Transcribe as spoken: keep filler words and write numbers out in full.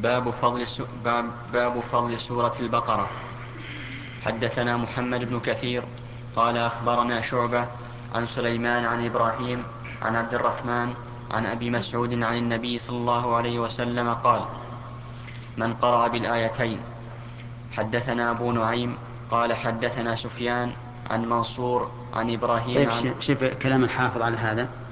باب فضل, باب, باب فضل سورة البقرة. حدثنا محمد بن كثير قال أخبرنا شعبة عن سليمان عن إبراهيم عن عبد الرحمن عن أبي مسعود عن النبي صلى الله عليه وسلم قال: من قرأ بالآيتين. حدثنا أبو نعيم قال حدثنا سفيان عن منصور عن إبراهيم طيب، عن شوف كلام الحافظ على هذا.